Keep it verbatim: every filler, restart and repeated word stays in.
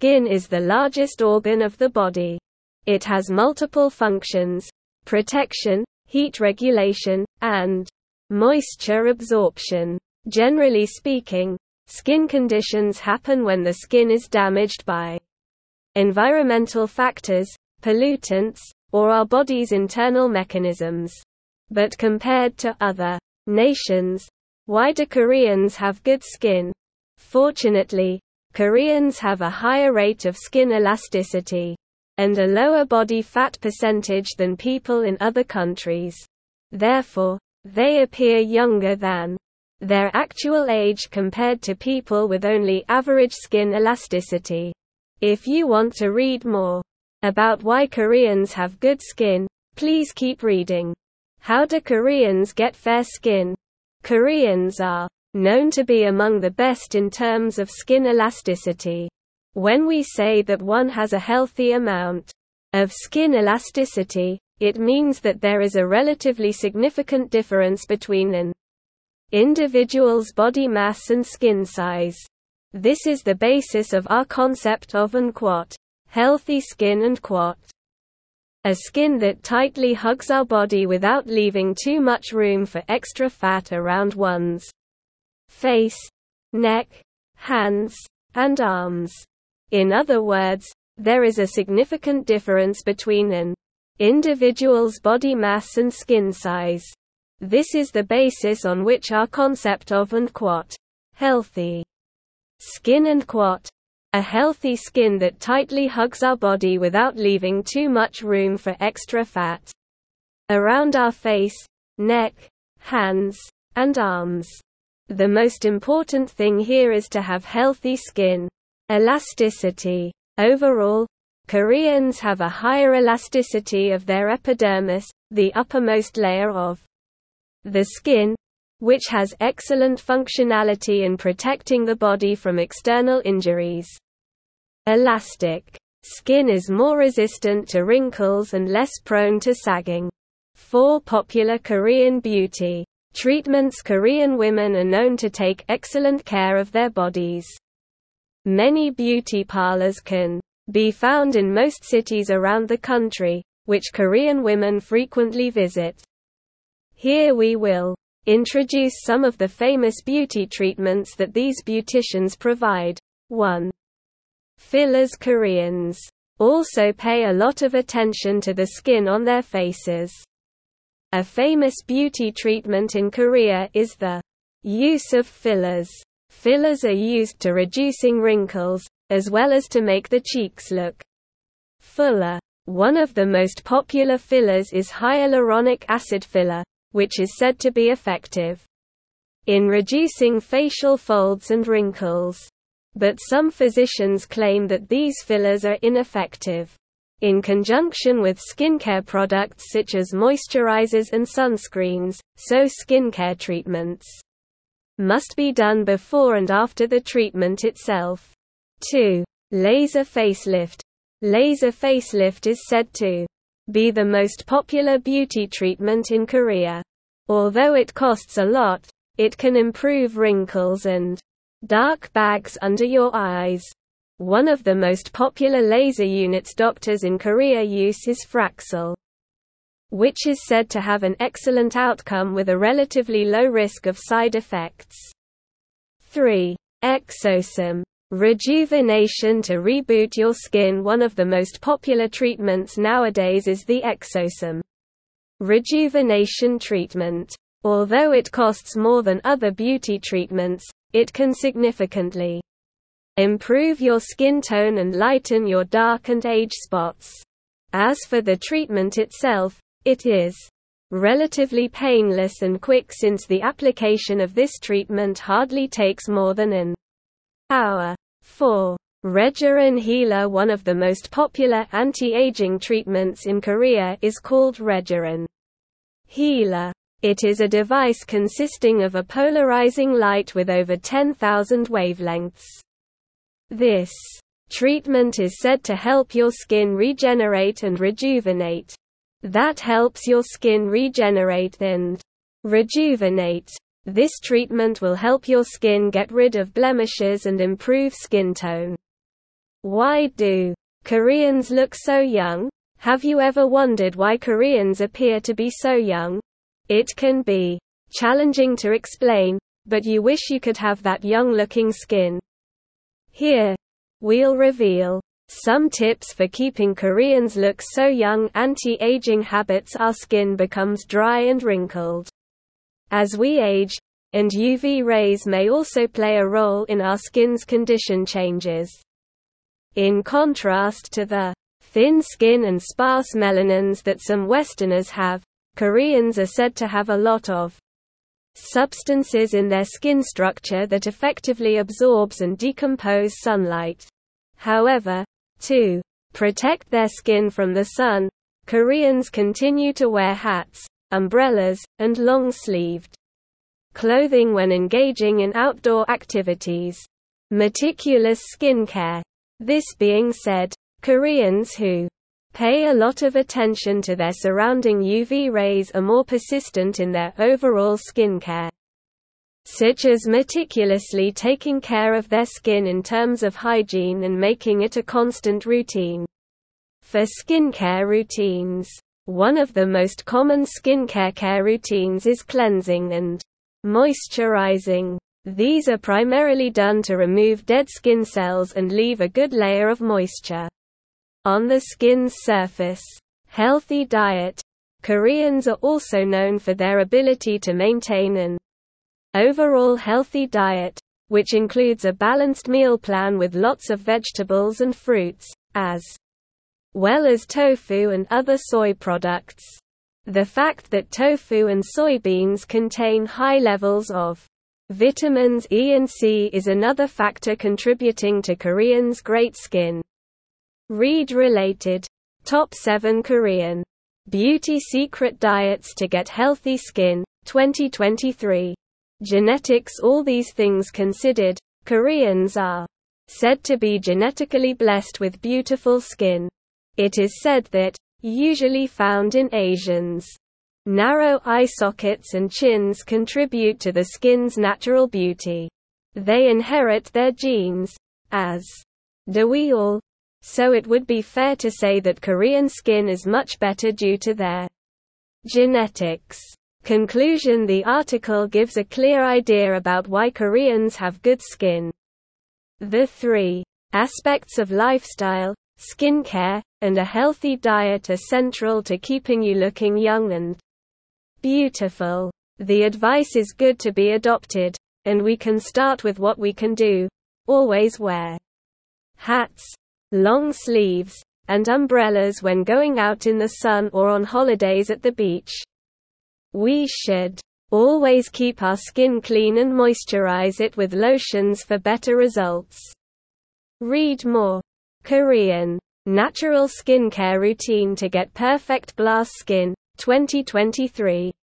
Skin is the largest organ of the body. It has multiple functions: protection, heat regulation, and moisture absorption. Generally speaking, skin conditions happen when the skin is damaged by environmental factors, pollutants, or our body's internal mechanisms. But compared to other nations, why do Koreans have good skin? Fortunately, Koreans have a higher rate of skin elasticity and a lower body fat percentage than people in other countries. Therefore, they appear younger than their actual age compared to people with only average skin elasticity. If you want to read more about why Koreans have good skin, please keep reading. How do Koreans get fair skin? Koreans are known to be among the best in terms of skin elasticity. When we say that one has a healthy amount of skin elasticity, it means that there is a relatively significant difference between an individual's body mass and skin size. This is the basis of our concept of an quote, healthy skin and quote, a skin that tightly hugs our body without leaving too much room for extra fat around one's face, neck, hands, and arms. In other words, there is a significant difference between an individual's body mass and skin size. This is the basis on which our concept of an quote, healthy skin and quote, a healthy skin that tightly hugs our body without leaving too much room for extra fat around our face, neck, hands, and arms. The most important thing here is to have healthy skin elasticity. Overall, Koreans have a higher elasticity of their epidermis, the uppermost layer of the skin, which has excellent functionality in protecting the body from external injuries. Elastic skin is more resistant to wrinkles and less prone to sagging. Four popular Korean beauty treatments. Korean women are known to take excellent care of their bodies. Many beauty parlors can be found in most cities around the country, which Korean women frequently visit. Here we will introduce some of the famous beauty treatments that these beauticians provide. one. Fillers. Koreans also pay a lot of attention to the skin on their faces. A famous beauty treatment in Korea is the use of fillers. Fillers are used to reducing wrinkles, as well as to make the cheeks look fuller. One of the most popular fillers is hyaluronic acid filler, which is said to be effective in reducing facial folds and wrinkles. But some physicians claim that these fillers are ineffective. In conjunction with skincare products such as moisturizers and sunscreens, so skincare treatments must be done before and after the treatment itself. two. Laser facelift. Laser facelift is said to be the most popular beauty treatment in Korea. Although it costs a lot, it can improve wrinkles and dark bags under your eyes. One of the most popular laser units doctors in Korea use is Fraxel, which is said to have an excellent outcome with a relatively low risk of side effects. three. Exosome. Rejuvenation to reboot your skin. One of the most popular treatments nowadays is the exosome rejuvenation treatment. Although it costs more than other beauty treatments, it can significantly improve your skin tone and lighten your dark and age spots. As for the treatment itself, it is relatively painless and quick since the application of this treatment hardly takes more than an hour. four. Regerin Healer. One of the most popular anti-aging treatments in Korea is called Regerin Healer. It is a device consisting of a polarizing light with over ten thousand wavelengths. This treatment is said to help your skin regenerate and rejuvenate. That helps your skin regenerate and rejuvenate. This treatment will help your skin get rid of blemishes and improve skin tone. Why do Koreans look so young? Have you ever wondered why Koreans appear to be so young? It can be challenging to explain, but you wish you could have that young-looking skin. Here, we'll reveal some tips for keeping Koreans look so young. Anti-aging habits. Our skin becomes dry and wrinkled as we age, and U V rays may also play a role in our skin's condition changes. In contrast to the thin skin and sparse melanins that some Westerners have, Koreans are said to have a lot of substances in their skin structure that effectively absorbs and decompose sunlight. However, to protect their skin from the sun, Koreans continue to wear hats, umbrellas, and long-sleeved clothing when engaging in outdoor activities. Meticulous skincare. This being said, Koreans who pay a lot of attention to their surrounding U V rays are more persistent in their overall skincare, such as meticulously taking care of their skin in terms of hygiene and making it a constant routine. For skincare routines, one of the most common skincare care routines is cleansing and moisturizing. These are primarily done to remove dead skin cells and leave a good layer of moisture on the skin's surface. Healthy diet. Koreans are also known for their ability to maintain an overall healthy diet, which includes a balanced meal plan with lots of vegetables and fruits, as well as tofu and other soy products. The fact that tofu and soybeans contain high levels of vitamins E and C is another factor contributing to Koreans' great skin. Read related. Top seven Korean beauty secret diets to get healthy skin, twenty twenty-three. Genetics. All these things considered, Koreans are said to be genetically blessed with beautiful skin. It is said that, usually found in Asians, narrow eye sockets and chins contribute to the skin's natural beauty. They inherit their genes, as do we all. So it would be fair to say that Korean skin is much better due to their genetics. Conclusion. The article gives a clear idea about why Koreans have good skin. The three aspects of lifestyle, skincare, and a healthy diet are central to keeping you looking young and beautiful. The advice is good to be adopted, and we can start with what we can do. Always wear hats, long sleeves, and umbrellas when going out in the sun or on holidays at the beach. We should always keep our skin clean and moisturize it with lotions for better results. Read more. Korean natural skincare routine to get perfect glass skin, twenty twenty-three.